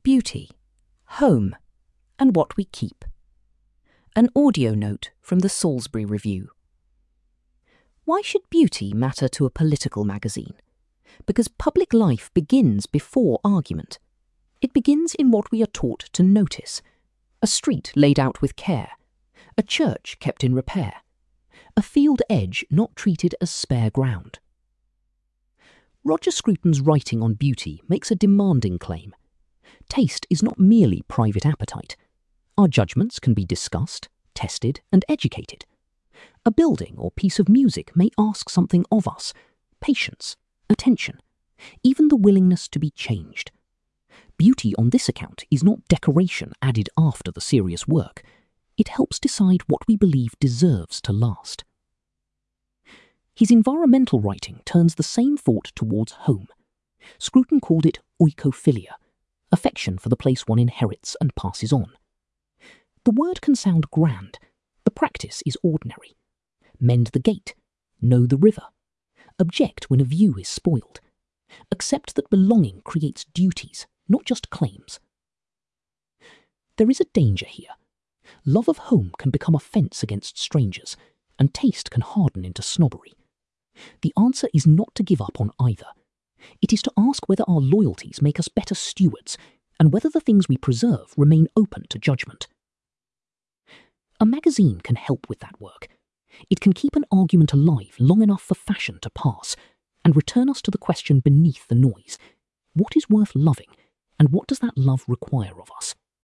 Beauty, home, and what we keep. An audio note from the Salisbury Review. Why should beauty matter to a political magazine? Because public life begins before argument. It begins in what we are taught to notice. A street laid out with care. A church kept in repair. A field edge not treated as spare ground. Roger Scruton's writing on beauty makes a demanding claim. Taste is not merely private appetite. Our judgments can be discussed, tested, and educated. A building or piece of music may ask something of us: patience, attention, even the willingness to be changed. Beauty on this account is not decoration added after the serious work. It helps decide what we believe deserves to last. His environmental writing turns the same thought towards home. Scruton called it oikophilia, affection for the place one inherits and passes on. The word can sound grand. The practice is ordinary. Mend the gate. Know the river. Object when a view is spoiled. Accept that belonging creates duties, not just claims. There is a danger here. Love of home can become offence against strangers, and taste can harden into snobbery. The answer is not to give up on either. It is to ask whether our loyalties make us better stewards, and whether the things we preserve remain open to judgment. A magazine can help with that work. It can keep an argument alive long enough for fashion to pass, and return us to the question beneath the noise: what is worth loving, and what does that love require of us?